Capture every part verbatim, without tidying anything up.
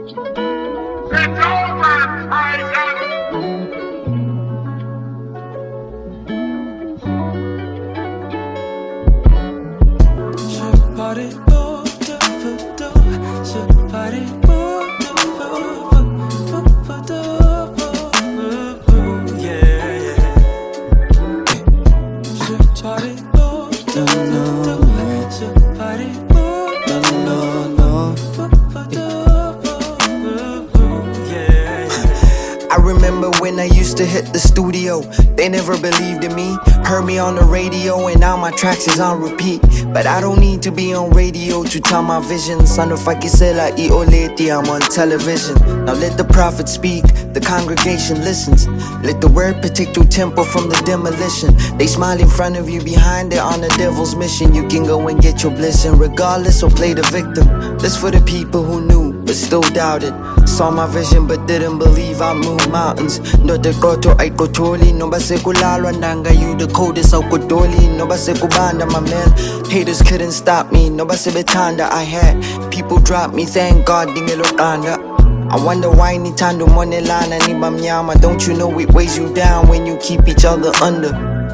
I remember when I used to hit the studio. They never believed in me, heard me on the radio, and now my tracks is on repeat. But I don't need to be on radio to tell my vision. Sando fakisela I oleti, I'm on television. Now let the prophet speak, the congregation listens. Let the word protect your temple from the demolition. They smile in front of you, behind it on the devil's mission. You can go and get your blessing regardless, or play the victim. This for the people who knew but still doubted. Saw my vision but didn't believe I'd move mountains. No te koto ay kotoli, no ba se kulalo andanga you the coldest au kodoli, no ba se kubanda my man. Haters couldn't stop me, no ba se betanda I had. People dropped me, thank God dingelokanda. I wonder why nitando monelana ni bamnyama. Don't you know it weighs you down when you keep each other under?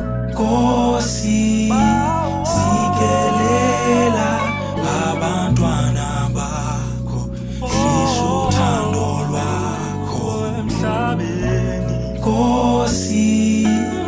Kosi sikelela abantwana bakho, isuthando lwakho emhlabeni. Kosi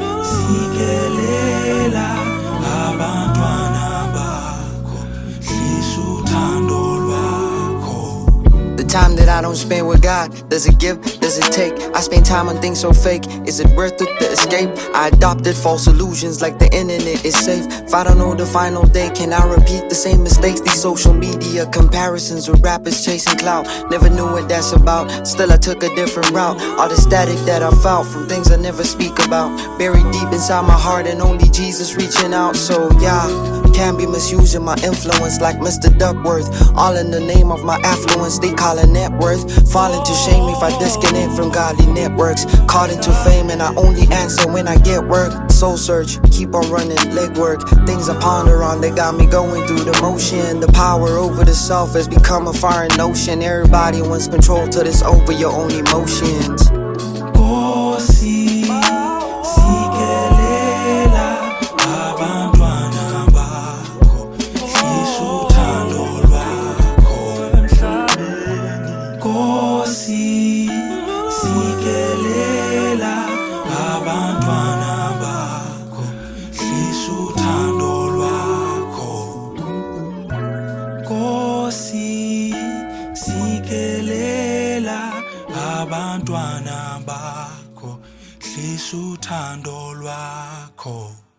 sikelela abantwana bakho, isuthando lwakho. The time that I don't spend with God, does it give, does it take? I spend time on things so fake, is it worth it, the escape? I adopted false illusions like the internet is safe. If I don't know the final day, can I repeat the same mistakes? These social media comparisons with rappers chasing clout, never knew what that's about, still I took a different route. All the static that I felt from things I never speak about, buried deep inside my heart and only Jesus reaching out. So yeah, can't be misusing my influence like Mister Duckworth. All in the name of my affluence, they call it net worth. Falling to shame if I disconnect from godly networks. Caught into fame and I only answer when I get work. Soul search, keep on running, leg work. Things I ponder on, they got me going through the motion. The power over the self has become a foreign notion. Everybody wants control till it's over your own emotions. Kosi sikelela abantwana bakho, isuthando lwakho emhlabeni. Kosi sikelela abantwana bakho, isuthando lwakho. Kosi sikelela abantwana bakho, lisuthando lwakho.